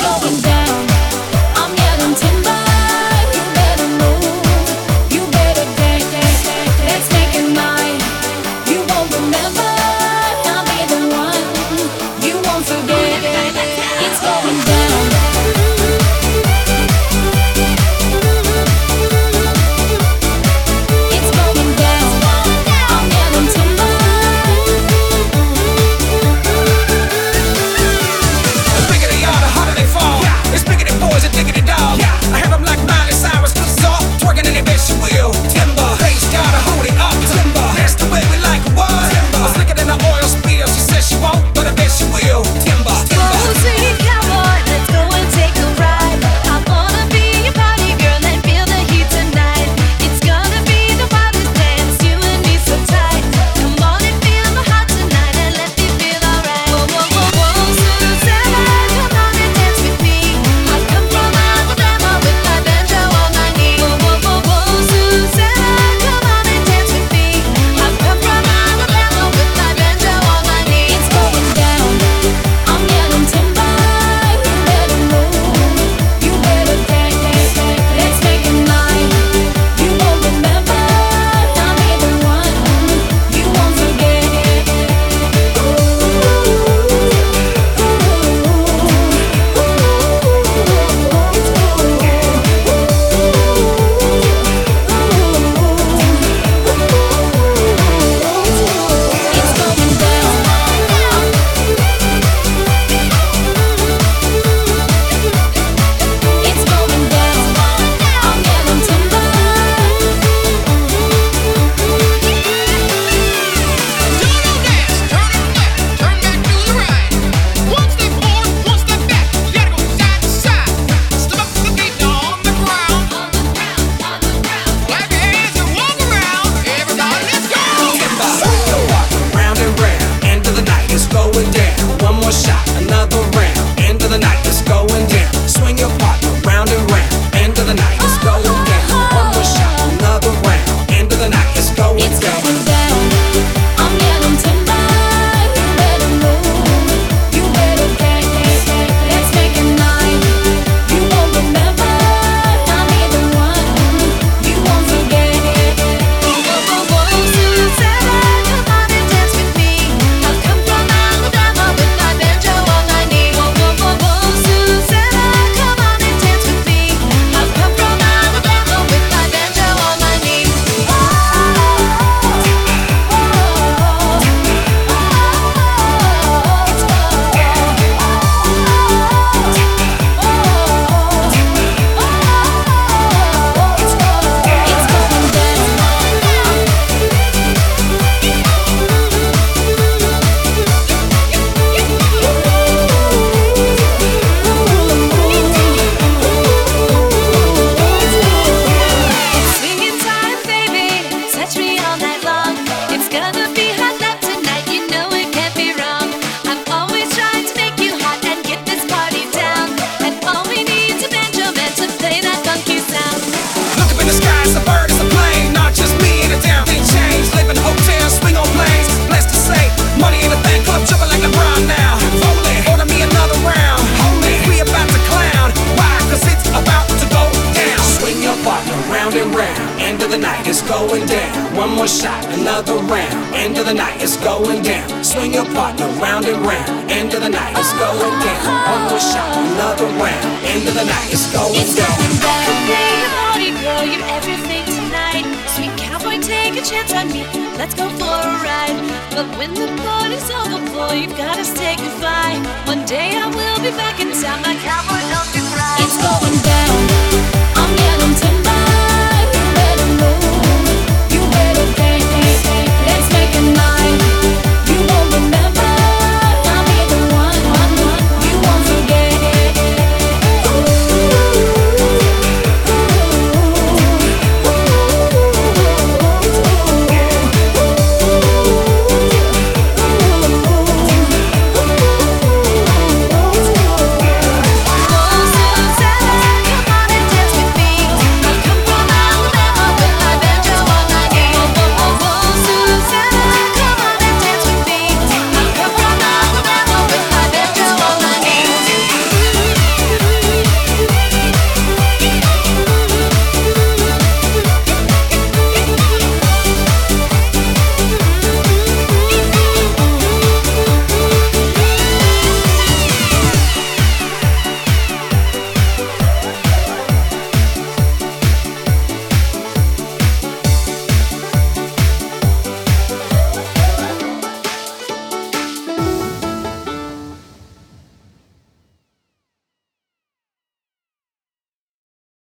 going down. One more shot, another round. End of the night, it's going down. Swing your partner round and round. End of the night, it's going down. One more shot, another round. End of the night, it's going down. It's going down. Party girl, you're everything tonight. Sweet cowboy, take a chance on me. Let's go for a ride. But when the party's over, boy, you've gotta say goodbye. One day I will be back in town, my cowboy.